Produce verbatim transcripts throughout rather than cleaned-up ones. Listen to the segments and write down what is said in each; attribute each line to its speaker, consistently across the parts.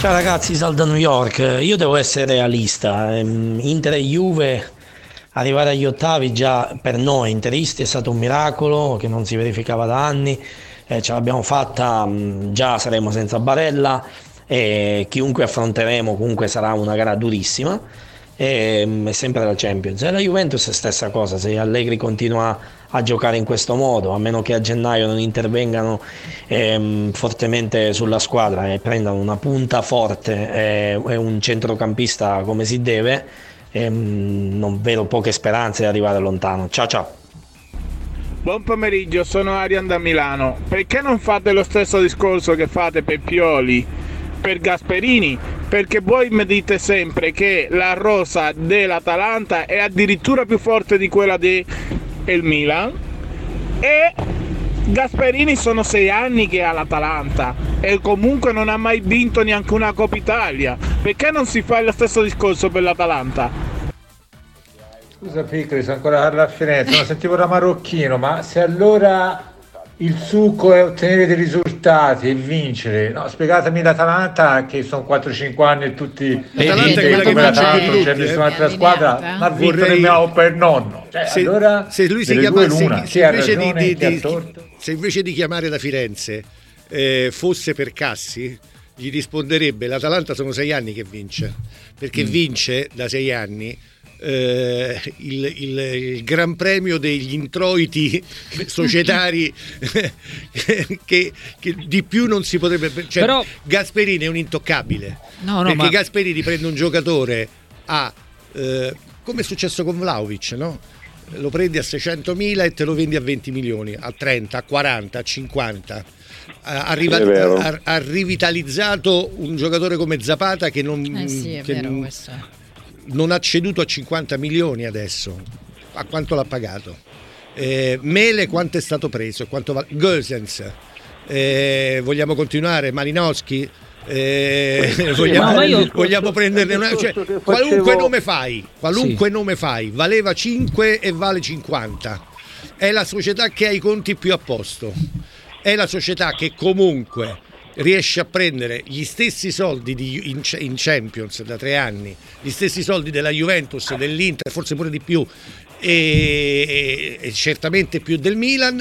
Speaker 1: Ciao ragazzi, Sal da New York. Io devo essere realista. Ehm, Inter e Juve arrivare agli ottavi già per noi interisti è stato un miracolo che non si verificava da anni. Eh, ce l'abbiamo fatta, mh, già saremo senza Barella e chiunque affronteremo comunque sarà una gara durissima. E, mh, è sempre la Champions. E la Juventus è stessa cosa, se Allegri continua a giocare in questo modo, a meno che a gennaio non intervengano ehm, fortemente sulla squadra e prendano una punta forte e, e un centrocampista come si deve, ehm, non vedo poche speranze di arrivare lontano. Ciao ciao.
Speaker 2: Buon pomeriggio, sono Arian da Milano. Perché non fate lo stesso discorso che fate per Pioli, per Gasperini? Perché voi mi dite sempre che la rosa dell'Atalanta è addirittura più forte di quella del Milan, e Gasperini sono sei anni che ha l'Atalanta e comunque non ha mai vinto neanche una Coppa Italia. Perché non si fa lo stesso discorso per l'Atalanta?
Speaker 3: Scusa Piccoli, sono ancora alla Firenze, non sentivo da marocchino, ma se allora il succo è ottenere dei risultati e vincere, no, spiegatemi l'Atalanta che sono quattro cinque anni e tutti
Speaker 4: l'Atalanta è quella che
Speaker 3: l'Atalanta, non c'è nessun'altra squadra, non ha vinto
Speaker 4: Vorrei...
Speaker 3: nemmeno per nonno, cioè,
Speaker 4: se,
Speaker 3: allora
Speaker 4: se lui si chiama, se, se, invece di, di, di, se invece di chiamare da Firenze eh, fosse per Cassi, gli risponderebbe: l'Atalanta sono sei anni che vince, perché mm. vince da sei anni Eh, il, il, il gran premio degli introiti societari che, che di più non si potrebbe, cioè, però Gasperini è un intoccabile,
Speaker 5: no, no,
Speaker 4: perché
Speaker 5: ma...
Speaker 4: Gasperini prende un giocatore a eh, come è successo con Vlahovic, no? Lo prendi a seicentomila e te lo vendi a venti milioni, a trenta, a quaranta, a cinquanta. Ha, riva- ha, ha rivitalizzato un giocatore come Zapata che non,
Speaker 5: eh sì, è
Speaker 4: che
Speaker 5: vero,
Speaker 4: non,
Speaker 5: questo.
Speaker 4: non ha ceduto a cinquanta milioni adesso. A quanto l'ha pagato? Eh, Mele quanto è stato preso? Quanto va- Gosens, eh, vogliamo continuare? Malinowski, eh, sì, vogliamo, io... vogliamo prenderne una, cioè, facevo... qualunque nome fai, qualunque sì. nome fai, valeva cinque e vale cinquanta. È la società che ha i conti più a posto, è la società che comunque riesce a prendere gli stessi soldi di, in, in Champions da tre anni, gli stessi soldi della Juventus, dell'Inter, forse pure di più, e, e certamente più del Milan.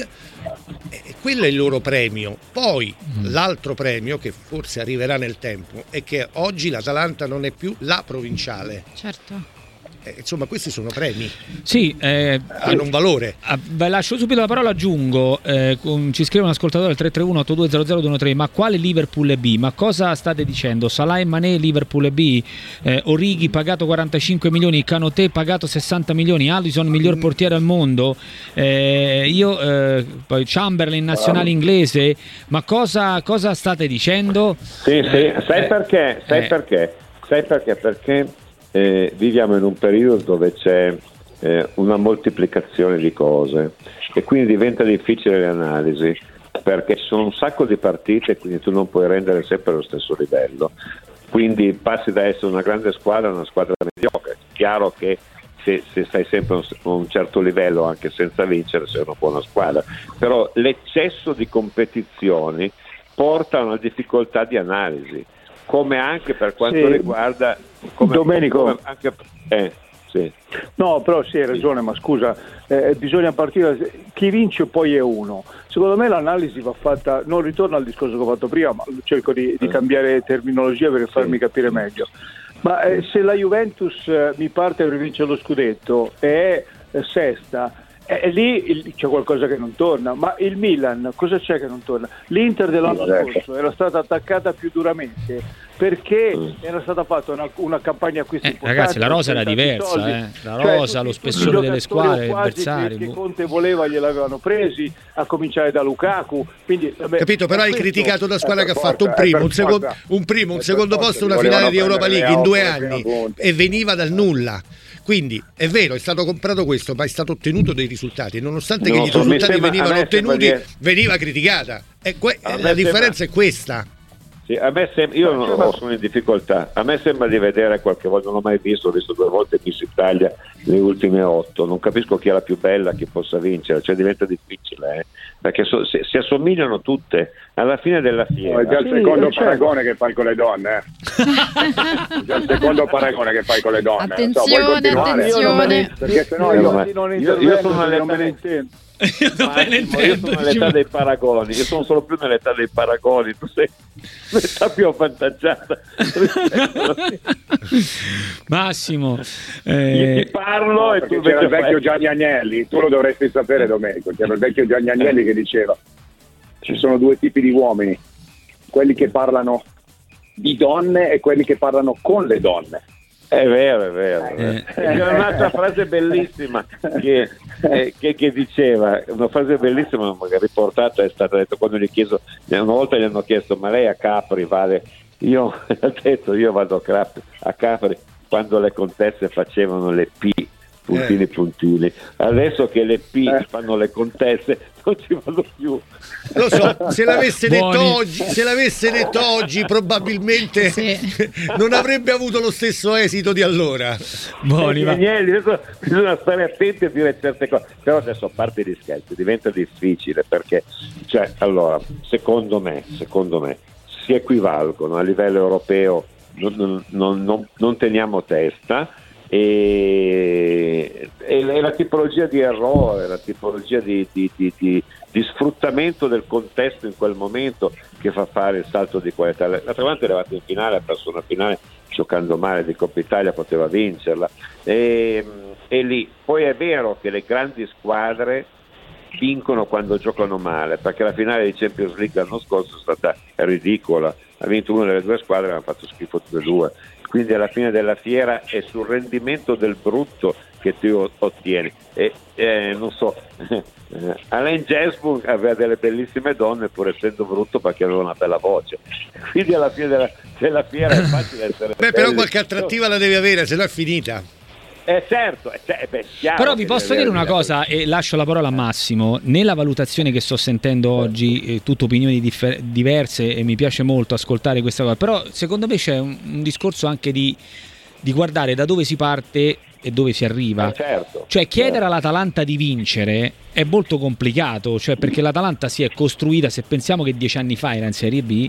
Speaker 4: E quello è il loro premio. Poi mm. l'altro premio, che forse arriverà nel tempo, è che oggi l'Atalanta non è più la provinciale.
Speaker 5: Certo.
Speaker 4: Eh, insomma, questi sono premi.
Speaker 5: Sì, eh,
Speaker 4: hanno un valore.
Speaker 5: Eh, lascio subito la parola, aggiungo, eh, con, ci scrive un ascoltatore al tre tre uno otto due zero zero due uno tre: ma quale Liverpool e B? Ma cosa state dicendo? Salah e Mané Liverpool e B, eh, Origi pagato quarantacinque milioni, Kanouté pagato sessanta milioni, Alisson miglior portiere al mondo, eh, io eh, poi Chamberlain nazionale inglese, ma cosa, cosa state dicendo?
Speaker 6: Sì, sì,
Speaker 5: eh,
Speaker 6: sai perché? Sai
Speaker 5: eh,
Speaker 6: perché? Sai perché? Perché Eh, viviamo in un periodo dove c'è eh, una moltiplicazione di cose e quindi diventa difficile l'analisi, perché ci sono un sacco di partite e quindi tu non puoi rendere sempre lo stesso livello, quindi passi da essere una grande squadra a una squadra mediocre. Chiaro che se, se stai sempre a un, un certo livello anche senza vincere sei una buona squadra, però l'eccesso di competizioni porta a una difficoltà di analisi, come anche per quanto
Speaker 7: sì.
Speaker 6: riguarda come,
Speaker 7: Domenico
Speaker 6: come anche, eh, sì.
Speaker 7: no però sì hai ragione, ma scusa, eh, bisogna partire, chi vince poi è uno. Secondo me l'analisi va fatta, non ritorno al discorso che ho fatto prima, ma cerco di, di cambiare terminologia per farmi sì. capire meglio, ma eh, se la Juventus eh, mi parte per vincere lo scudetto e è eh, sesta, e lì il, c'è qualcosa che non torna, ma il Milan cosa c'è che non torna? L'Inter dell'anno scorso era stata attaccata più duramente perché mm. era stata fatta una, una campagna acquisti
Speaker 5: eh,
Speaker 7: importante.
Speaker 5: Ragazzi, la rosa era diversa, eh. la rosa, cioè, lo spessore delle squadre, gli avversari.
Speaker 7: Che Conte voleva gliel'avevano presi, a cominciare da Lukaku. Quindi, vabbè,
Speaker 4: capito, però hai criticato una squadra che ha fatto un primo, un, secondo, un primo, un secondo posto, una finale di Europa League in due anni e veniva dal nulla. Quindi è vero, è stato comprato questo, ma è stato ottenuto dei risultati, nonostante no, che i risultati venivano ottenuti, veniva criticata. E que- la differenza sembra, è questa.
Speaker 6: Sì, a me sembra, io non ho, sono in difficoltà, a me sembra di vedere qualche volta, non l'ho mai visto, ho visto due volte Miss Italia le ultime otto, non capisco chi è la più bella, chi possa vincere, cioè diventa difficile, eh? Perché so, si, si assomigliano tutte alla fine della fiera.
Speaker 8: No, è già il
Speaker 6: sì,
Speaker 8: secondo
Speaker 6: certo.
Speaker 8: paragone che fai con le donne, eh? È già il secondo paragone che fai con le donne.
Speaker 9: Attenzione,
Speaker 8: so,
Speaker 9: attenzione.
Speaker 8: Perché sennò
Speaker 6: io,
Speaker 8: io,
Speaker 6: io, io, io sono
Speaker 7: non
Speaker 6: all'età
Speaker 7: me ne intendo.
Speaker 5: Io non me ne
Speaker 6: Massimo, io
Speaker 5: intendo,
Speaker 6: sono all'età
Speaker 5: dicevo.
Speaker 6: dei paragoni, io sono solo più nell'età dei paragoni, tu sei l'età più avvantaggiata.
Speaker 5: Massimo,
Speaker 6: Io
Speaker 5: eh,
Speaker 6: ti parlo e tu
Speaker 8: perché c'era il
Speaker 6: invece
Speaker 8: vecchio
Speaker 6: fai-
Speaker 8: Gianni Agnelli, tu lo dovresti sapere, Domenico, c'era il vecchio Gianni Agnelli che diceva ci sono due tipi di uomini, quelli che parlano di donne e quelli che parlano con le donne.
Speaker 6: È vero, è vero. È vero.
Speaker 5: Eh.
Speaker 6: C'è un'altra frase bellissima che, eh, che, che diceva, una frase bellissima magari riportata, è stata detta quando gli chiesto, una volta gli hanno chiesto ma lei a Capri vale? Io ho detto io vado a Capri, a Capri quando le contesse facevano le P, puntini
Speaker 4: Eh.
Speaker 6: puntini, adesso che le P
Speaker 8: Eh.
Speaker 6: fanno le contesse non ci vado più.
Speaker 4: Lo so, se l'avesse detto
Speaker 5: Buoni.
Speaker 4: oggi, se l'avesse detto oggi probabilmente
Speaker 9: Sì.
Speaker 4: non avrebbe avuto lo stesso esito di allora.
Speaker 5: buoni,
Speaker 6: Eh,
Speaker 5: ma-
Speaker 6: Agnelli, adesso bisogna stare attenti a dire certe cose, però adesso a parte gli scherzi diventa difficile perché, cioè, allora, secondo me, secondo me si equivalgono a livello europeo, non, non- non- non- non teniamo testa e, e la tipologia di errore, la tipologia di, di- di- di- di sfruttamento del contesto in quel momento che fa fare il salto di qualità. L'altra volta è arrivato in finale, ha perso una finale giocando male di Coppa Italia, poteva vincerla e, e lì poi è vero che le grandi squadre vincono quando giocano male, perché la finale di Champions League l'anno scorso è stata ridicola, ha vinto una delle due squadre e hanno fatto schifo tutte e due, quindi alla fine della fiera è sul rendimento del brutto che tu ottieni e eh, non so eh, Alain Gainsbourg aveva delle bellissime donne pur essendo brutto perché aveva una bella voce, quindi alla fine della, della fiera è facile essere
Speaker 4: Beh, però
Speaker 6: belli.
Speaker 4: qualche attrattiva la deve avere, se no è finita.
Speaker 6: Eh certo, eh, cioè, beh, chiaro
Speaker 5: Però vi
Speaker 6: che
Speaker 5: posso
Speaker 6: deve
Speaker 5: dire una
Speaker 6: avere-
Speaker 5: cosa e lascio la parola a Massimo. Nella valutazione che sto sentendo oggi, eh, tutte opinioni differ- diverse e mi piace molto ascoltare questa cosa, però secondo me c'è un, un discorso anche di, di guardare da dove si parte e dove si arriva.
Speaker 6: Eh, certo,
Speaker 5: Cioè chiedere
Speaker 6: certo.
Speaker 5: all'Atalanta di vincere è molto complicato, cioè perché l'Atalanta si è costruita, se pensiamo che dieci anni fa era in Serie B,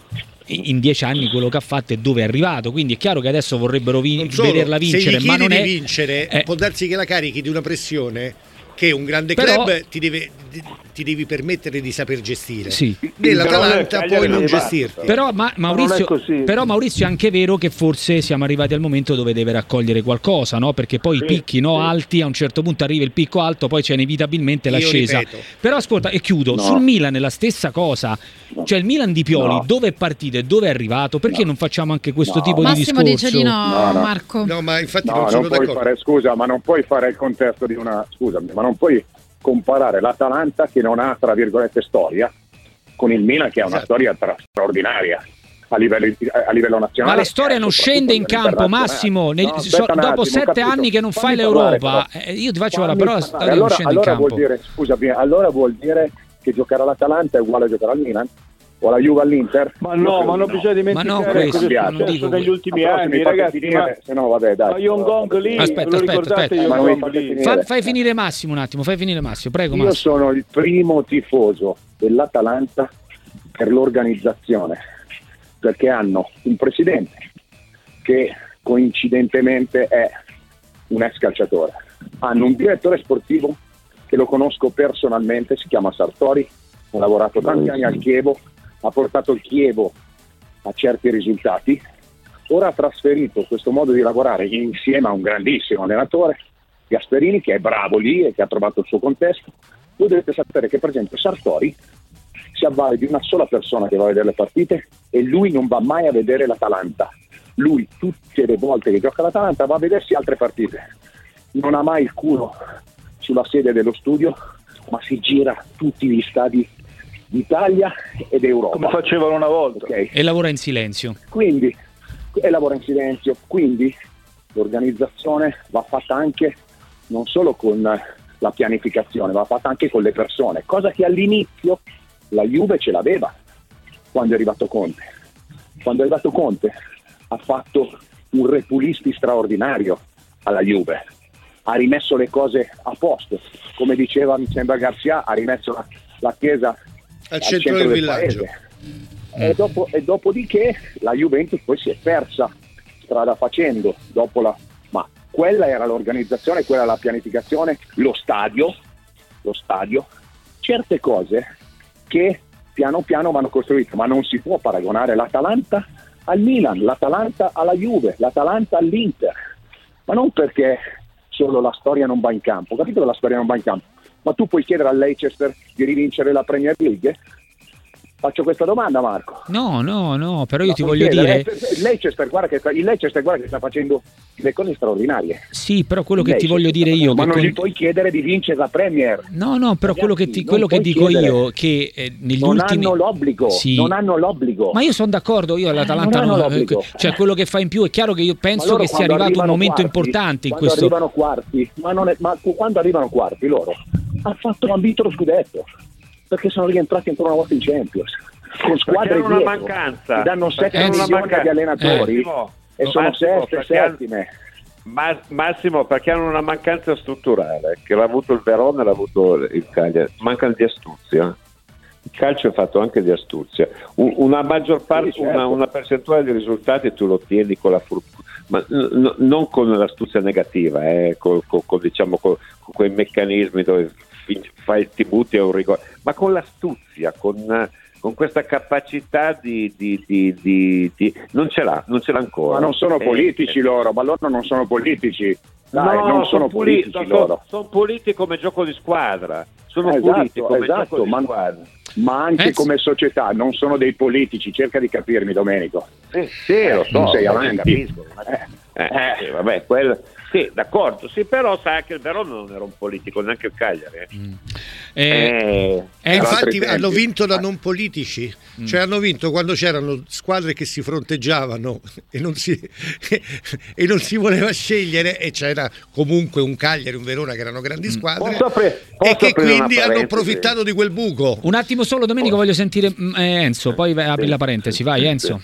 Speaker 5: in dieci anni quello che ha fatto e dove è arrivato, quindi è chiaro che adesso vorrebbero vi-
Speaker 4: Non solo,
Speaker 5: vederla vincere,
Speaker 4: se gli
Speaker 5: ma
Speaker 4: chiedi
Speaker 5: non
Speaker 4: di
Speaker 5: è
Speaker 4: vincere,
Speaker 5: eh,
Speaker 4: può darsi che la carichi di una pressione che un grande
Speaker 5: Però-
Speaker 4: club ti deve ti devi permettere di saper gestire.
Speaker 5: Sì.
Speaker 4: Nell'Atalanta
Speaker 6: Però
Speaker 4: puoi non
Speaker 6: Cagliari
Speaker 4: gestirti.
Speaker 5: Però, ma, Maurizio,
Speaker 7: non è così.
Speaker 5: però Maurizio è anche vero che forse siamo arrivati al momento dove deve raccogliere qualcosa, no? Perché poi
Speaker 6: Sì,
Speaker 5: i picchi no,
Speaker 6: sì.
Speaker 5: alti, a un certo punto arriva il picco alto, poi c'è inevitabilmente
Speaker 4: Io
Speaker 5: l'ascesa.
Speaker 4: ripeto.
Speaker 5: Però ascolta, e chiudo,
Speaker 8: No.
Speaker 5: sul Milan è la stessa cosa. Cioè il Milan di Pioli,
Speaker 8: No.
Speaker 5: dove è partito e dove è arrivato? Perché non facciamo anche questo
Speaker 8: No.
Speaker 5: tipo di
Speaker 9: Massimo
Speaker 5: discorso?
Speaker 9: dice di no,
Speaker 8: No, no.
Speaker 9: Marco.
Speaker 4: No, ma infatti
Speaker 8: No,
Speaker 4: non
Speaker 8: non
Speaker 4: sono
Speaker 8: puoi
Speaker 4: d'accordo.
Speaker 8: fare, scusa, ma non puoi fare il contesto di una, scusami, ma non puoi comparare l'Atalanta che non ha, tra virgolette, storia con il Milan che ha una
Speaker 4: Esatto.
Speaker 8: storia tra- straordinaria a livello, a livello nazionale.
Speaker 5: Ma la storia non
Speaker 8: soprattutto
Speaker 5: scende in
Speaker 8: a livello
Speaker 5: campo,
Speaker 8: internazionale.
Speaker 5: Massimo. Nel-
Speaker 8: No,
Speaker 5: so-
Speaker 8: aspetta un
Speaker 5: dopo
Speaker 8: attimo, ho
Speaker 5: sette
Speaker 8: capito.
Speaker 5: anni che non fai
Speaker 8: Fammi parlare,
Speaker 5: l'Europa,
Speaker 8: però.
Speaker 5: eh, io ti faccio la
Speaker 8: Fammi
Speaker 5: però la
Speaker 8: parlare.
Speaker 5: storia non
Speaker 8: allora,
Speaker 5: scende in
Speaker 8: allora
Speaker 5: campo.
Speaker 8: vuol dire, scusami, allora vuol dire che giocare all'Atalanta è uguale a giocare al Milan? O alla Juve all'Inter?
Speaker 7: Ma no, ma non bisogna dimenticare
Speaker 5: Ma no,
Speaker 7: cosa
Speaker 5: questo,
Speaker 7: è
Speaker 8: non
Speaker 7: successo
Speaker 5: dico
Speaker 7: negli
Speaker 5: questo.
Speaker 7: ultimi
Speaker 8: Ma però se
Speaker 7: anni,
Speaker 8: mi fate
Speaker 7: ragazzi.
Speaker 8: finire,
Speaker 7: Ma,
Speaker 8: se no vabbè, dai.
Speaker 7: ma Young Gong lì,
Speaker 5: Aspetta,
Speaker 7: lo
Speaker 5: aspetta,
Speaker 7: ricordate
Speaker 5: aspetta.
Speaker 7: Young
Speaker 8: Ma non mi
Speaker 7: Gong
Speaker 8: fate
Speaker 7: lì?
Speaker 8: finire.
Speaker 5: Fa- fai finire Massimo un attimo, fai finire Massimo, prego
Speaker 8: Io
Speaker 5: Massimo.
Speaker 8: sono il primo tifoso dell'Atalanta per l'organizzazione, perché hanno un presidente che coincidentemente è un ex calciatore, hanno un direttore sportivo che lo conosco personalmente, si chiama Sartori, ha lavorato tanti anni al Chievo, ha portato il Chievo a certi risultati, ora ha trasferito questo modo di lavorare insieme a un grandissimo allenatore, Gasperini, che è bravo lì e che ha trovato il suo contesto. Voi dovete sapere che per esempio Sartori si avvale di una sola persona che va a vedere le partite e lui non va mai a vedere l'Atalanta. Lui tutte le volte che gioca l'Atalanta va a vedersi altre partite. Non ha mai il culo sulla sede dello studio, ma si gira tutti gli stadi d'Italia ed Europa.
Speaker 7: Come facevano una volta.
Speaker 8: Ok?
Speaker 5: E lavora in silenzio.
Speaker 8: Quindi, e lavora in silenzio, quindi l'organizzazione va fatta anche non solo con la pianificazione, va fatta anche con le persone, cosa che all'inizio la Juve ce l'aveva quando è arrivato Conte. quando è arrivato Conte ha fatto un repulisti straordinario alla Juve, ha rimesso le cose a posto, come diceva mi sembra Garcia, ha rimesso la, la chiesa
Speaker 4: al,
Speaker 8: al
Speaker 4: centro,
Speaker 8: centro
Speaker 4: del,
Speaker 8: del
Speaker 4: villaggio.
Speaker 8: paese. E, dopo, e dopodiché la Juventus poi si è persa strada facendo dopo la, ma quella era l'organizzazione, quella la pianificazione, lo stadio, lo stadio, certe cose che piano piano vanno costruite, ma non si può paragonare l'Atalanta al Milan, l'Atalanta alla Juve, l'Atalanta all'Inter, ma non perché solo la storia non va in campo, capito che la storia non va in campo, ma tu puoi chiedere al Leicester di rivincere la Premier League? Faccio questa domanda, Marco.
Speaker 5: No, no, no, però io
Speaker 8: La
Speaker 5: ti voglio
Speaker 8: chiedere.
Speaker 5: dire...
Speaker 8: Il Leicester, guarda che sta, il Leicester guarda che sta facendo le cose straordinarie.
Speaker 5: Sì, però quello che ti
Speaker 8: Leicester
Speaker 5: voglio dire io...
Speaker 8: Ma
Speaker 5: che
Speaker 8: non
Speaker 5: con...
Speaker 8: gli puoi chiedere di vincere la Premier.
Speaker 5: No, no, però
Speaker 8: Ragazzi,
Speaker 5: quello che, ti,
Speaker 8: non
Speaker 5: quello che
Speaker 8: puoi
Speaker 5: dico
Speaker 8: chiedere.
Speaker 5: io che eh, negli
Speaker 8: Non
Speaker 5: ultimi...
Speaker 8: hanno l'obbligo,
Speaker 5: Sì.
Speaker 8: non hanno l'obbligo.
Speaker 5: Ma io sono d'accordo, io all'Atalanta
Speaker 8: non hanno
Speaker 5: non-
Speaker 8: l'obbligo.
Speaker 5: cioè quello che fa in più è chiaro che io
Speaker 8: Ma
Speaker 5: penso
Speaker 8: loro
Speaker 5: che sia
Speaker 8: quando
Speaker 5: arrivato un
Speaker 8: arrivano
Speaker 5: momento
Speaker 8: quarti,
Speaker 5: importante in
Speaker 8: quando
Speaker 5: questo...
Speaker 8: arrivano quarti, ma, non è, ma quando arrivano quarti loro hanno fatto un vinto lo scudetto perché sono rientrati ancora una volta in Champions con squadre
Speaker 6: hanno una
Speaker 8: dietro,
Speaker 6: mancanza.
Speaker 8: ti danno
Speaker 6: Perché
Speaker 8: sette
Speaker 6: hanno una
Speaker 8: milioni
Speaker 6: mancanza.
Speaker 8: di allenatori
Speaker 6: Massimo,
Speaker 8: e sono
Speaker 6: Massimo,
Speaker 8: seste,
Speaker 6: perché hanno-
Speaker 8: settime.
Speaker 6: Ma- Massimo, perché hanno una mancanza strutturale che l'ha avuto il Verona e l'ha avuto il Cagliari, mancano di astuzia. Il calcio è fatto anche di astuzia. Un- una maggior parte,
Speaker 8: Sì, certo.
Speaker 6: una, una percentuale di risultati tu lo ottieni con la fur- ma n- n- non con l'astuzia negativa, eh, con, con- con, diciamo, con, con quei meccanismi dove fin- fai ti butti a un rigore, ma con l'astuzia, con, con questa capacità di, di, di, di, di- non ce l'ha, non ce l'ha ancora.
Speaker 8: Ma non sono
Speaker 6: Eh,
Speaker 8: politici
Speaker 6: eh,
Speaker 8: loro, ma loro non sono politici. Dai,
Speaker 6: no,
Speaker 8: non sono
Speaker 6: puli-
Speaker 8: politici
Speaker 6: sono,
Speaker 8: loro.
Speaker 6: sono puliti come gioco di squadra. Sono
Speaker 8: Esatto,
Speaker 6: puliti come
Speaker 8: esatto,
Speaker 6: gioco di
Speaker 8: ma-
Speaker 6: squadra.
Speaker 8: Ma anche
Speaker 5: Eh,
Speaker 8: come società non sono dei politici, cerca di capirmi, Domenico.
Speaker 6: Sì, sì, lo so,
Speaker 8: sei
Speaker 6: lo
Speaker 8: avanti.
Speaker 6: capisco.
Speaker 8: Eh.
Speaker 6: Eh, sì, vabbè, quello, sì, d'accordo, sì, però sai che il Verona non era un politico, neanche il Cagliari. eh.
Speaker 5: Eh,
Speaker 6: Eh,
Speaker 5: eh,
Speaker 4: Infatti
Speaker 8: altri
Speaker 4: hanno
Speaker 8: tempi.
Speaker 4: vinto da non politici, cioè hanno vinto quando c'erano squadre che si fronteggiavano e non si, e non si voleva scegliere e c'era comunque un Cagliari, un Verona che erano grandi squadre
Speaker 6: Posso apri-
Speaker 4: e
Speaker 6: posso
Speaker 4: che
Speaker 6: aprire una
Speaker 4: quindi hanno
Speaker 6: parentesi?
Speaker 4: approfittato di quel buco.
Speaker 5: un attimo solo, Domenico, voglio sentire mm, eh, Enzo, poi vai- apri la parentesi, vai Enzo.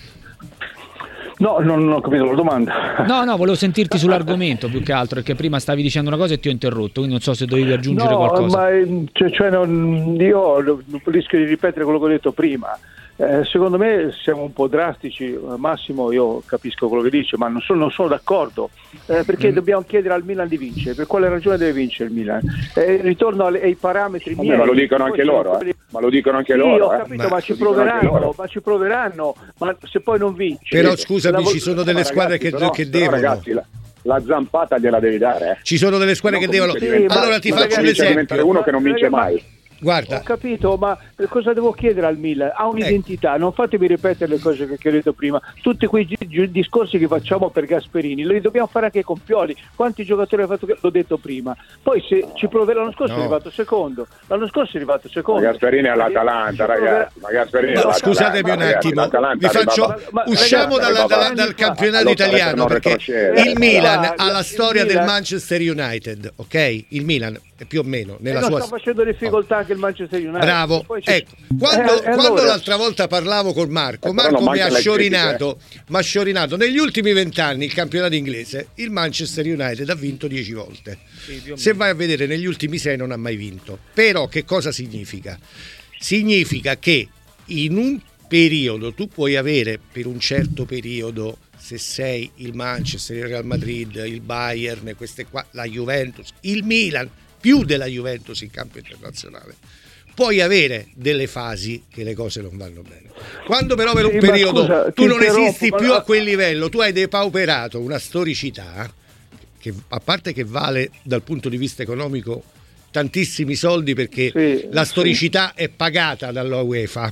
Speaker 7: No, non, non ho capito la domanda.
Speaker 5: No, no, volevo sentirti sull'argomento più che altro, perché prima stavi dicendo una cosa e ti ho interrotto, quindi non so se dovevi aggiungere
Speaker 7: No,
Speaker 5: qualcosa.
Speaker 7: ma eh, cioè, cioè, non, io non rischio di ripetere quello che ho detto prima. Eh, secondo me siamo un po' drastici, Massimo, io capisco quello che dice, ma non sono, non sono d'accordo, eh, perché
Speaker 5: Mm.
Speaker 7: dobbiamo chiedere al Milan di vincere. Per quale ragione deve vincere il Milan? Eh, ritorno alle- ai parametri
Speaker 8: Vabbè,
Speaker 7: miei.
Speaker 8: ma lo dicono
Speaker 7: Poi
Speaker 8: anche
Speaker 7: ci sono
Speaker 8: loro,
Speaker 7: quelli-
Speaker 8: eh. Ma lo dicono anche
Speaker 7: Sì,
Speaker 8: loro.
Speaker 7: ho
Speaker 8: eh.
Speaker 7: capito,
Speaker 4: Ma
Speaker 7: ma ci
Speaker 8: lo dicono anche
Speaker 7: proveranno,
Speaker 8: loro.
Speaker 7: ma ci proveranno, ma se poi non vinci.
Speaker 4: Però
Speaker 7: La
Speaker 4: scusami,
Speaker 7: vol-
Speaker 4: ci sono delle
Speaker 8: Ma
Speaker 4: squadre
Speaker 8: ragazzi,
Speaker 4: che,
Speaker 8: però-
Speaker 4: che
Speaker 8: però,
Speaker 4: devono.
Speaker 8: ragazzi, la, la zampata gliela devi dare. Eh.
Speaker 4: Ci sono delle squadre
Speaker 8: Non
Speaker 4: che devono.
Speaker 8: comincia a diventare-
Speaker 4: Allora ti
Speaker 7: ma
Speaker 4: faccio un
Speaker 7: ragazzi,
Speaker 8: comincia a diventare
Speaker 4: esempio.
Speaker 8: uno che non vince
Speaker 7: Ma-
Speaker 8: mai.
Speaker 4: Guarda,
Speaker 7: Ho capito, ma cosa devo chiedere al Milan? Ha un'identità, non fatemi ripetere le cose che ho detto prima. Tutti quei gi- gi- discorsi che facciamo per Gasperini, li dobbiamo fare anche con Pioli. Quanti giocatori ha fatto? L'ho detto prima. Poi se ci proverà, l'anno scorso
Speaker 4: No.
Speaker 7: è arrivato secondo. L'anno scorso è arrivato secondo.
Speaker 8: Ma Gasperini è all'Atalanta,
Speaker 7: Ci proverà-
Speaker 8: ragazzi. Ma Gasperini è
Speaker 4: no,
Speaker 8: all'Atalanta,
Speaker 4: scusatemi un
Speaker 8: ragazzi,
Speaker 4: attimo,
Speaker 8: l'Atalanta
Speaker 4: vi faccio,
Speaker 8: arriva-
Speaker 7: ma- ma-
Speaker 4: usciamo
Speaker 7: ragazzi,
Speaker 4: dalla- dalla-
Speaker 7: arriva-
Speaker 4: dal campionato
Speaker 8: lotta per
Speaker 4: italiano
Speaker 8: non
Speaker 4: perché
Speaker 8: retrocedere.
Speaker 4: il Milan
Speaker 7: Guarda,
Speaker 4: ha la
Speaker 7: il
Speaker 4: storia del
Speaker 7: Milan-
Speaker 4: Manchester United, ok? Il Milan è più o meno
Speaker 7: E
Speaker 4: nella
Speaker 7: non
Speaker 4: sua
Speaker 7: sta facendo difficoltà anche il Manchester United.
Speaker 4: Bravo,
Speaker 7: Poi ci-
Speaker 4: ecco, quando,
Speaker 7: Eh, e
Speaker 4: quando
Speaker 7: allora?
Speaker 4: l'altra volta parlavo con Marco,
Speaker 8: Eh, però
Speaker 4: Marco
Speaker 8: non
Speaker 4: mi ha
Speaker 8: manca la
Speaker 4: sciorinato, mi ha sciorinato, negli ultimi vent'anni il campionato inglese, il Manchester United ha vinto dieci volte, se vai a vedere negli ultimi sei non ha mai vinto, però che cosa significa? Significa che in un periodo tu puoi avere per un certo periodo, se sei il Manchester, il Real Madrid, il Bayern, queste qua, la Juventus, il Milan, più della Juventus in campo internazionale, puoi avere delle fasi che le cose non vanno bene. Quando però per un
Speaker 7: Sì, ma
Speaker 4: periodo
Speaker 7: scusa,
Speaker 4: tu
Speaker 7: ti
Speaker 4: non
Speaker 7: interrompo,
Speaker 4: esisti
Speaker 7: ma-
Speaker 4: più a quel livello, tu hai depauperato una storicità che, a parte che vale dal punto di vista economico tantissimi soldi, perché
Speaker 7: Sì,
Speaker 4: la
Speaker 7: sì.
Speaker 4: storicità è pagata dalla UEFA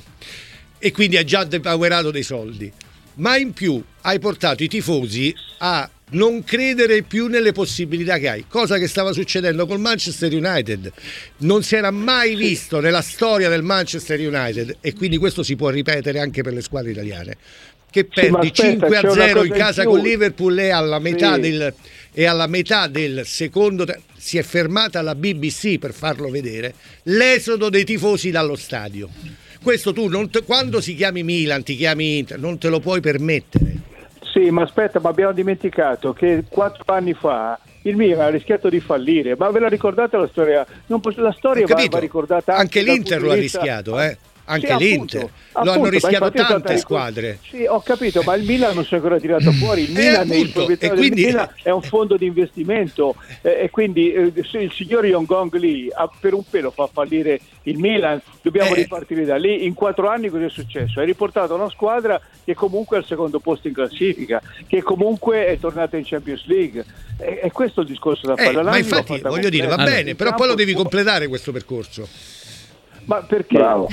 Speaker 4: e quindi ha già depauperato dei soldi, ma in più hai portato i tifosi a non credere più nelle possibilità che hai, cosa che stava succedendo col Manchester United. Non si era mai visto nella storia del Manchester United, e quindi questo si può ripetere anche per le squadre italiane, che
Speaker 7: Sì, ma
Speaker 4: perdi
Speaker 7: aspetta,
Speaker 4: cinque
Speaker 7: c'è
Speaker 4: a
Speaker 7: una
Speaker 4: zero in
Speaker 7: cosa in
Speaker 4: casa
Speaker 7: più.
Speaker 4: con Liverpool e alla metà
Speaker 7: Sì.
Speaker 4: del e alla metà del secondo te- si è fermata la B B C per farlo vedere, l'esodo dei tifosi dallo stadio. questo tu non te, quando si chiami Milan, ti chiami Inter, non te lo puoi permettere.
Speaker 7: Sì, ma aspetta, ma abbiamo dimenticato che quattro anni fa il Milan ha rischiato di fallire, ma ve la ricordate la storia? Non posso, la storia va, va ricordata anche,
Speaker 4: anche l'Inter lo ha rischiato, eh? Anche sì, l'Inter appunto, lo appunto, hanno rischiato tante ricor- squadre.
Speaker 7: Sì, ho capito, ma il Milan non si è ancora tirato fuori. Il Milan, appunto, il proprietario e quindi... del Milan è un fondo di investimento eh, e quindi eh, il signor Yongong Lee ha, per un pelo fa fallire il Milan. Dobbiamo eh. ripartire da lì. In quattro anni cosa è successo? Hai riportato una squadra che comunque è al secondo posto in classifica, che comunque è tornata in Champions League. E, e questo è il discorso da fare.
Speaker 4: Eh, ma infatti voglio dire, va allora, bene, però poi lo devi completare questo percorso.
Speaker 7: Ma perché?
Speaker 8: Bravo.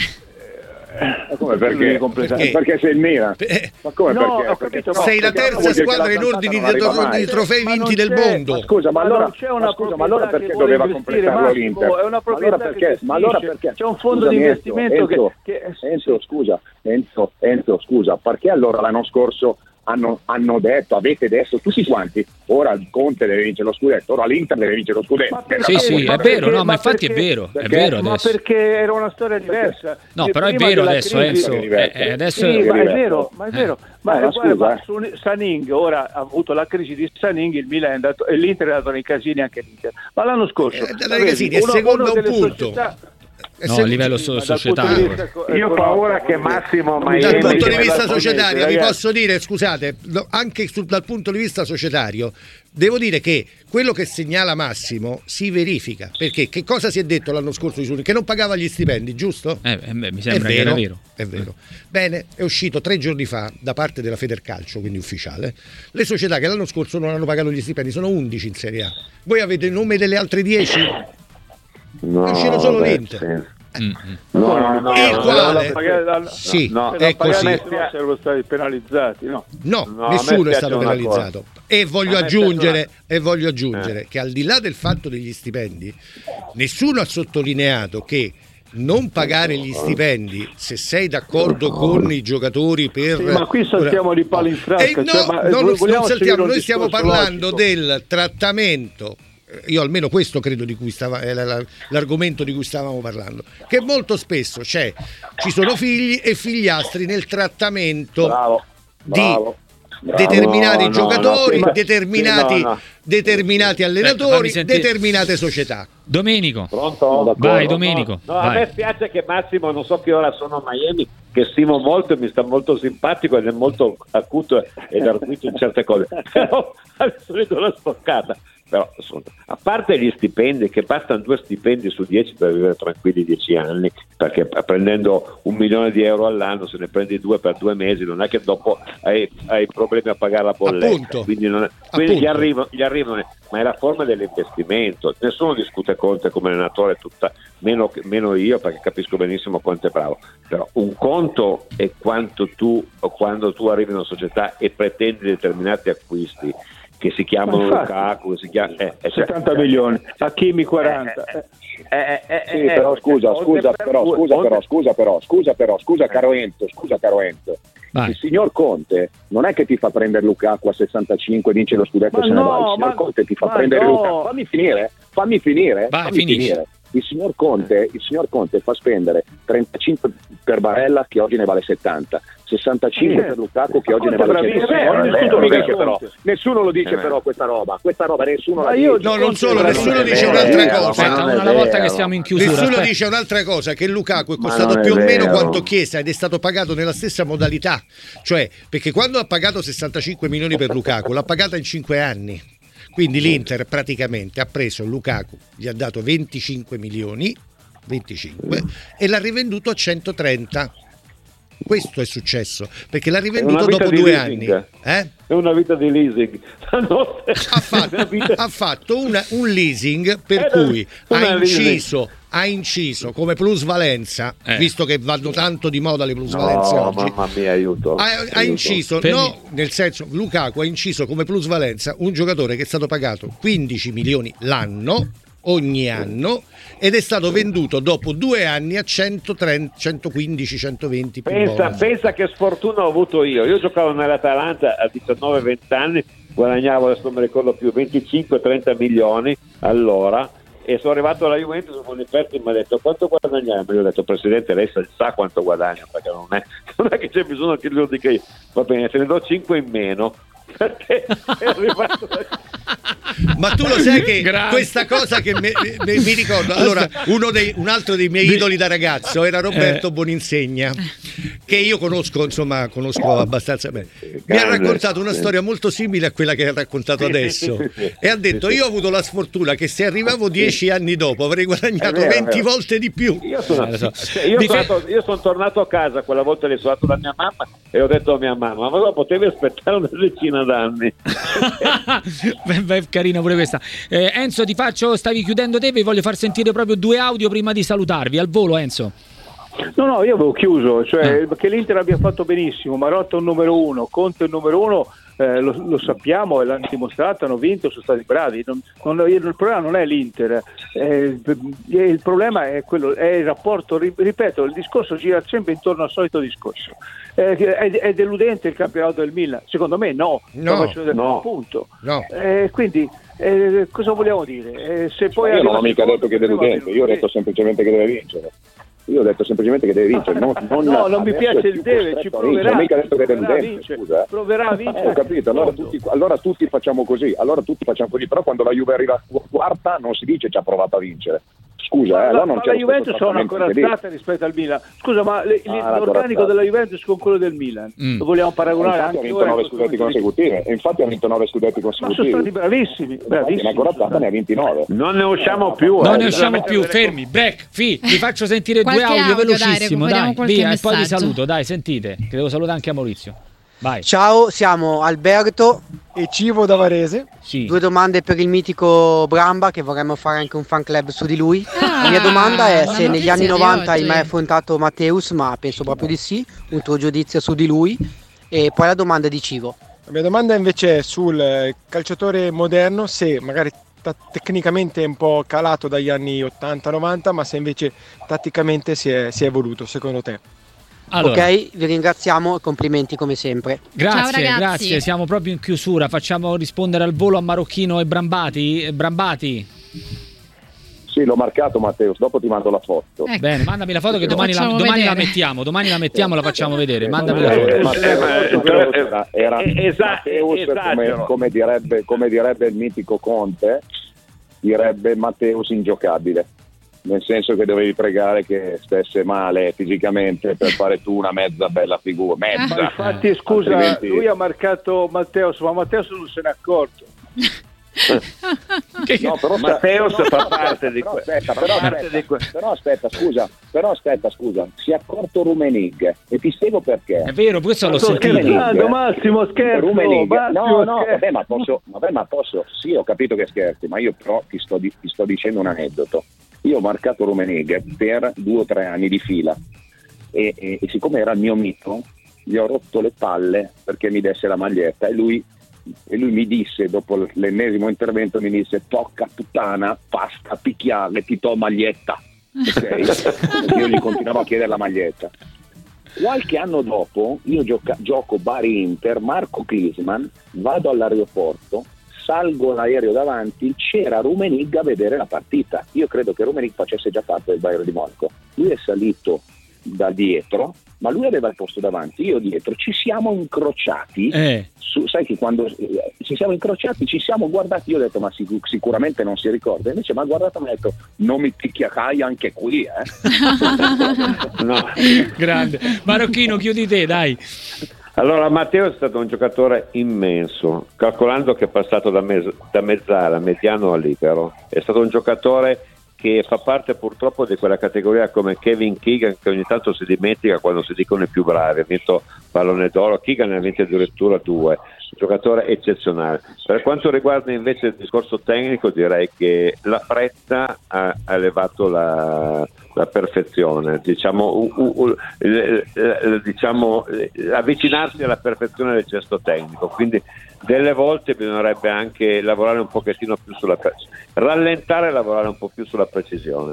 Speaker 8: Ma come perché? Perché? Perché sei il Milan? Ma come
Speaker 7: no,
Speaker 8: perché?
Speaker 7: Ho capito,
Speaker 8: perché
Speaker 4: sei la terza squadra in ordine di, di trofei vinti del mondo.
Speaker 8: Ma scusa, ma allora, c'è una ma scusa, ma allora perché doveva completarlo l'Inter?
Speaker 7: È una proprietà
Speaker 8: ma allora perché?
Speaker 7: Che
Speaker 8: ma allora perché?
Speaker 7: C'è un fondo
Speaker 8: Scusami,
Speaker 7: di investimento
Speaker 8: Enzo,
Speaker 7: che,
Speaker 8: che Enzo, scusa, Enzo, Enzo, scusa, perché allora l'anno scorso Hanno, hanno detto, avete adesso tutti quanti, ora il Conte deve vincere lo scudetto, ora l'Inter deve vincere lo scudetto.
Speaker 5: Sì, sì, è vero, no, ma infatti è vero, è vero adesso.
Speaker 7: Ma perché era una storia diversa.
Speaker 5: No, però è vero adesso, Enzo, adesso
Speaker 7: sì, ma è vero, ma è vero. Ma, ma, guarda, ma su Saning ora ha avuto la crisi di Saning, il Milan è andato e l'Inter è andato nei casini anche l'Inter. Ma l'anno scorso
Speaker 4: eh, nei casini, è secondo un punto.
Speaker 7: Società,
Speaker 5: no, a livello so- societario.
Speaker 6: Io ho paura che Massimo Miami,
Speaker 4: dal punto di vista societario vi posso dire, scusate, anche sul, dal punto di vista societario devo dire che quello che segnala Massimo si verifica, perché che cosa si è detto l'anno scorso di Suni? Che non pagava gli stipendi, giusto?
Speaker 5: Eh, eh, mi sembra
Speaker 4: è vero,
Speaker 5: che era vero.
Speaker 4: È vero. Bene, è uscito tre giorni fa da parte della Federcalcio, quindi ufficiale, le società che l'anno scorso non hanno pagato gli stipendi sono undici in Serie A. Voi avete il nome delle altre dieci?
Speaker 6: No,
Speaker 4: è uscito solo
Speaker 6: beh,
Speaker 4: l'Inter.
Speaker 6: Sì.
Speaker 5: Mm-hmm.
Speaker 6: No, no, no,
Speaker 4: il
Speaker 6: no,
Speaker 4: quale
Speaker 6: no, no, no,
Speaker 4: sì,
Speaker 6: no,
Speaker 4: è così.
Speaker 7: Sarebbero stati penalizzati, no?
Speaker 4: No,
Speaker 6: no
Speaker 4: nessuno è stato penalizzato. E voglio aggiungere, e voglio aggiungere
Speaker 6: eh.
Speaker 4: che al di là del fatto degli stipendi, nessuno ha sottolineato che non pagare gli stipendi, se sei d'accordo con i giocatori per
Speaker 7: sì, ma qui saltiamo di palo in frasca,
Speaker 4: eh, no,
Speaker 7: cioè, ma
Speaker 4: no, non, non saltiamo, noi
Speaker 7: un
Speaker 4: stiamo parlando
Speaker 7: logico.
Speaker 4: del trattamento. Io almeno questo credo di cui stava è l'argomento di cui stavamo parlando, che molto spesso c'è ci sono figli e figliastri nel trattamento
Speaker 8: bravo, bravo,
Speaker 4: di bravo. determinati
Speaker 6: no,
Speaker 4: giocatori,
Speaker 6: no, no,
Speaker 4: determinati,
Speaker 6: sì, no, no.
Speaker 4: determinati allenatori,
Speaker 5: Aspetta,
Speaker 4: determinate società.
Speaker 5: Domenico.
Speaker 6: Pronto?
Speaker 5: Vai Domenico.
Speaker 6: No, no,
Speaker 5: vai.
Speaker 6: A me spiace che Massimo, non so che ora sono a Miami, che stimo molto e mi sta molto simpatico ed è molto acuto ed arguito in certe cose, però adesso vedo la stoccata. Però, a parte gli stipendi, che bastano due stipendi su dieci per vivere tranquilli dieci anni, perché prendendo un milione di euro all'anno, se ne prendi due per due mesi, non è che dopo hai, hai problemi a pagare la bolletta.
Speaker 4: Appunto.
Speaker 6: Quindi, non è, quindi gli, arrivano, gli arrivano, ma è la forma dell'investimento. Nessuno discute Conte come allenatore, tutta, meno, meno io, perché capisco benissimo quanto è bravo. Però un conto è quanto tu, quando tu arrivi in una società e pretendi determinati acquisti, che si chiamano Lukaku, che si chiamano eh, eh,
Speaker 7: settanta cioè, milioni, Hakimi quaranta.
Speaker 8: Eh, eh, eh, sì, eh, però scusa, scusa, però, scusa, però, scusa, però, scusa, però, scusa, caro Enzo, scusa, caro Enzo.
Speaker 5: Vai.
Speaker 8: Il signor Conte non è che ti fa prendere Lukaku a sessantacinque, vince lo scudetto e se ne va. Il signor Conte ti fa prendere
Speaker 7: no.
Speaker 8: Lukaku. Fammi finire, fammi finire,
Speaker 5: Vai,
Speaker 8: fammi
Speaker 5: finisci.
Speaker 8: finire. Il signor Conte, il signor Conte fa spendere trentacinque per Barella che oggi ne vale settanta, sessantacinque
Speaker 7: eh.
Speaker 8: per Lukaku che
Speaker 7: Ma
Speaker 8: oggi ne
Speaker 7: Conte
Speaker 8: vale
Speaker 7: bravissimo,
Speaker 8: cento.
Speaker 7: non
Speaker 8: Eh,
Speaker 7: discuto
Speaker 8: non lo
Speaker 7: mica
Speaker 8: dice però.
Speaker 7: Conte.
Speaker 8: Nessuno lo dice
Speaker 6: Eh.
Speaker 8: però questa roba, questa roba nessuno
Speaker 7: Ma
Speaker 8: la
Speaker 7: io
Speaker 8: dice.
Speaker 4: No, non solo,
Speaker 7: Conte
Speaker 4: nessuno
Speaker 7: è
Speaker 4: dice
Speaker 7: vero,
Speaker 4: un'altra
Speaker 7: vero,
Speaker 4: cosa.
Speaker 5: Aspetta,
Speaker 6: non è
Speaker 5: una volta
Speaker 6: vero.
Speaker 5: che stiamo in chiusura.
Speaker 4: Nessuno
Speaker 5: aspetta.
Speaker 4: dice un'altra cosa, che Lukaku è
Speaker 6: Ma
Speaker 4: costato
Speaker 6: non è
Speaker 4: più o meno
Speaker 6: vero.
Speaker 4: quanto Chiesa ed è stato pagato nella stessa modalità, cioè perché quando ha pagato sessantacinque milioni per Lukaku l'ha pagata in cinque anni, quindi l'Inter praticamente ha preso Lukaku, gli ha dato venticinque milioni, venticinque, e l'ha rivenduto a centotrenta. Questo è successo perché l'ha rivenduto dopo due
Speaker 6: leasing.
Speaker 4: anni. Eh?
Speaker 6: È una vita di leasing. No,
Speaker 4: Ha fatto,
Speaker 6: vita...
Speaker 4: ha fatto una, un leasing per
Speaker 6: Era
Speaker 4: cui
Speaker 6: una
Speaker 4: ha
Speaker 6: leasing.
Speaker 4: inciso, ha inciso come plusvalenza,
Speaker 5: Eh.
Speaker 4: visto che vanno tanto di moda le plusvalenze
Speaker 6: No,
Speaker 4: oggi.
Speaker 6: mamma mia, aiuto.
Speaker 4: Ha, ha
Speaker 6: aiuto.
Speaker 4: inciso,
Speaker 5: Fermi.
Speaker 4: no, nel senso, Lukaku ha inciso come plusvalenza un giocatore che è stato pagato quindici milioni l'anno, ogni anno, ed è stato venduto dopo due anni a centotrenta, centoquindici, centoventi più
Speaker 6: Pensa,
Speaker 4: bonus.
Speaker 6: pensa che sfortuna ho avuto io. Io giocavo nell'Atalanta a diciannove venti anni, guadagnavo, adesso non mi ricordo più, venticinque trenta milioni allora, e sono arrivato alla Juventus, Boniperti mi ha detto quanto guadagniamo, io ho detto presidente lei sa quanto guadagno, perché non è, non è che c'è bisogno che lo dica io, va bene, te ne do cinque in meno perché è arrivato
Speaker 4: ma tu lo sai che Grazie. questa cosa che me, me, mi ricordo, allora uno dei, un altro dei miei idoli da ragazzo era Roberto eh. Boninsegna, che io conosco, insomma conosco abbastanza bene. Mi ha raccontato una storia molto simile a quella che ha raccontato adesso e ha detto io ho avuto la sfortuna che se arrivavo dieci anni dopo avrei guadagnato vero, venti volte di più.
Speaker 6: Io sono, eh, so. cioè, io, sono andato, io sono tornato a casa quella volta, lì sono andato da mia mamma e ho detto a mia mamma ma potevi aspettare una decina d'anni.
Speaker 5: Beh, carina pure questa. eh, Enzo, ti faccio, stavi chiudendo te, vi voglio far sentire proprio due audio prima di salutarvi al volo. Enzo.
Speaker 7: No, no, io avevo chiuso, cioè ah. che l'Inter abbia fatto benissimo, Marotta è un numero uno, Conte è un numero uno, eh, lo, lo sappiamo e l'hanno dimostrato, hanno vinto, sono stati bravi. Non, non, il problema non è l'Inter, eh, il problema è quello, è il rapporto, ripeto, il discorso gira sempre intorno al solito discorso. Eh, è, è deludente il campionato del Milan? Secondo me no,
Speaker 4: no,
Speaker 7: no. Punto.
Speaker 4: No.
Speaker 7: Eh, quindi eh, cosa vogliamo dire? Eh, se poi
Speaker 8: io non ho mica detto che è deludente, io ho detto semplicemente che deve vincere. Io ho detto semplicemente che deve vincere. Non, non,
Speaker 7: no, non mi piace il deve, ci proverà.
Speaker 8: Non ho mica detto che è deludente,
Speaker 7: vince,
Speaker 8: scusa.
Speaker 7: Proverà a vincere.
Speaker 8: Eh, ho capito, allora tutti, allora tutti facciamo così, allora tutti facciamo così, però quando la Juve arriva quarta non si dice ci ha provato a vincere. Scusa,
Speaker 7: ma
Speaker 8: eh, allora
Speaker 7: la,
Speaker 8: non c'è
Speaker 7: la Juventus sono ancora state rispetto al Milan. Scusa, ma le, ah, l'organico della Juventus con quello del Milan mm. lo vogliamo paragonare?
Speaker 8: Infatti anche ha vinto nove scudetti consecutivi. E infatti ha vinto nove scudetti consecutivi.
Speaker 7: Ma sono stati bravissimi, bravissimi.
Speaker 8: In ancora ne ha ventinove.
Speaker 6: Non ne usciamo più.
Speaker 5: Non
Speaker 6: eh.
Speaker 5: ne usciamo più, fermi, break, fi, vi faccio sentire due audio, audio velocissimo, dai, dai via, e poi vi saluto, dai, sentite, che devo salutare anche a Maurizio. Vai.
Speaker 9: Ciao, siamo Alberto
Speaker 10: e Civo da Varese.
Speaker 5: Sì.
Speaker 9: Due domande per il mitico Bramba, che vorremmo fare anche un fan club su di lui. Ah, la mia domanda è se negli anni novanta hai mai affrontato Matteus, ma penso proprio di sì, un tuo giudizio su di lui. E poi la domanda di Civo.
Speaker 10: La mia domanda invece è sul calciatore moderno, se magari t- tecnicamente è un po' calato dagli anni ottanta novanta, ma se invece tatticamente si è, si è evoluto, secondo te?
Speaker 5: Allora.
Speaker 9: Ok, vi ringraziamo e complimenti come sempre.
Speaker 5: Grazie, Ciao, grazie. Siamo proprio in chiusura. Facciamo rispondere al volo a Marocchino e Brambati. Brambati.
Speaker 8: Sì, l'ho marcato Matteo, dopo ti mando la foto.
Speaker 5: Ecco. Bene, mandami la foto che domani, la, domani la mettiamo, domani la mettiamo, la facciamo vedere. Mandami la foto.
Speaker 8: Era, era Matteus, come, come, direbbe, come direbbe il mitico Conte, direbbe Matteus ingiocabile. Nel senso che dovevi pregare che stesse male fisicamente per fare tu una mezza bella figura. Mezza.
Speaker 7: Ma infatti, scusa, altrimenti... lui ha marcato Matteus, ma Matteus non se n'è accorto.
Speaker 8: No, però
Speaker 6: Matteus no, fa parte di
Speaker 8: questo. Però, però, però aspetta, scusa, però aspetta, scusa, si è accorto Rumenig e ti spiego perché.
Speaker 5: È vero, questo l'ho sentito.
Speaker 7: Scherzando, Massimo, scherzo.
Speaker 8: Rumenig,
Speaker 7: Massimo,
Speaker 8: no, no,
Speaker 7: scherzo.
Speaker 8: vabbè, ma posso, vabbè, ma posso, sì, ho capito che scherzi, ma io però ti sto, di, ti sto dicendo un aneddoto. Io ho marcato Rumenig per due o tre anni di fila e, e, e siccome era il mio mito, gli ho rotto le palle perché mi desse la maglietta e lui E lui mi disse, dopo l'ennesimo intervento, mi disse: tocca puttana, basta picchiarle, ti do maglietta. Okay? Io gli continuavo a chiedere la maglietta. Qualche anno dopo io gioca- gioco Bari-Inter, Marco Klinsmann, vado all'aeroporto, salgo l'aereo davanti, c'era Rumenig a vedere la partita. Io credo che Rumenig facesse già parte del Bayern di Monaco. Lui è salito da dietro, ma lui aveva il posto davanti, io dietro. Ci siamo incrociati,
Speaker 5: eh.
Speaker 8: su, sai che quando eh, ci siamo incrociati, ci siamo guardati, io ho detto ma sic- sicuramente non si ricorda, invece mi ha guardato e mi ha detto non mi picchiacai anche qui, eh.
Speaker 5: No. Grande. Marocchino, chiudi te, dai.
Speaker 6: Allora, Matteo è stato un giocatore immenso, calcolando che è passato da, me- da mezzala, mediano a libero. È stato un giocatore che fa parte purtroppo di quella categoria come Kevin Keegan, che ogni tanto si dimentica quando si dicono i più bravi. Ha vinto pallone d'oro, Keegan ne ha vinto addirittura due, un giocatore eccezionale. Per quanto riguarda invece il discorso tecnico, direi che la fretta ha, ha elevato la, la perfezione, diciamo, uh, uh, uh, eh, eh, diciamo eh, avvicinarsi alla perfezione del gesto tecnico, quindi delle volte bisognerebbe anche lavorare un pochettino più sulla pre- rallentare e lavorare un po' più sulla precisione.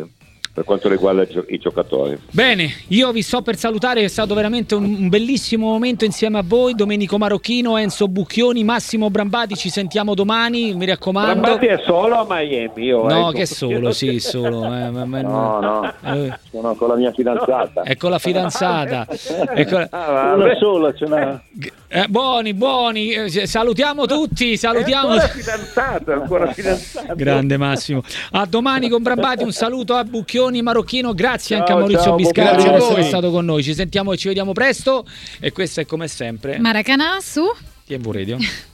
Speaker 6: per quanto riguarda i, gio- i giocatori.
Speaker 5: Bene, io vi sto per salutare, è stato veramente un, un bellissimo momento insieme a voi, Domenico Marocchino, Enzo Bucchioni, Massimo Brambati, ci sentiamo domani, mi raccomando.
Speaker 6: Brambati è solo a Miami? Io,
Speaker 5: no,
Speaker 6: ecco.
Speaker 5: che solo, sì, solo. Eh, ma, ma,
Speaker 8: No, no,
Speaker 5: eh,
Speaker 8: sono con la mia fidanzata.
Speaker 5: è con la fidanzata. È con-
Speaker 6: Ah,
Speaker 7: Una
Speaker 6: vabbè.
Speaker 7: sola ce n'ha.
Speaker 5: eh, buoni, buoni, eh, salutiamo tutti, salutiamo.
Speaker 6: È ancora fidanzata, ancora fidanzata.
Speaker 5: Grande Massimo. A domani con Brambati, un saluto a Bucchioni, Marocchino, grazie
Speaker 7: Ciao,
Speaker 5: anche a Maurizio
Speaker 7: ciao,
Speaker 5: Biscacci
Speaker 7: buon
Speaker 5: per
Speaker 7: pomeriggio.
Speaker 5: essere stato con noi. Ci sentiamo e ci vediamo presto e questo è come sempre
Speaker 11: Maracanã su
Speaker 5: T V Radio.